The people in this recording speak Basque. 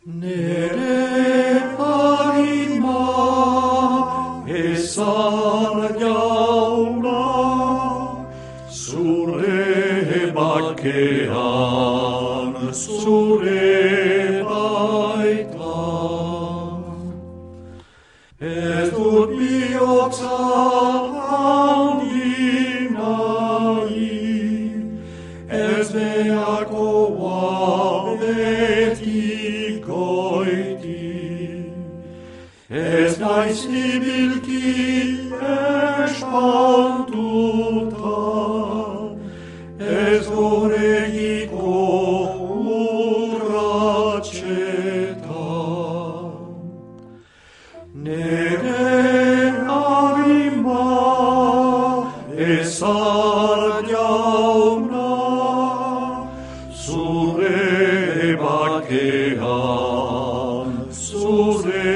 Nere arima ezar jauna, zure bakean, zure baitan. Ez dut bihotza handi nahi, ez beharkoa beti goiti. Ez naiz ibilki espantuta, ez goregiko urratxetan. Nere arima ezar jauna, zure bakean, zure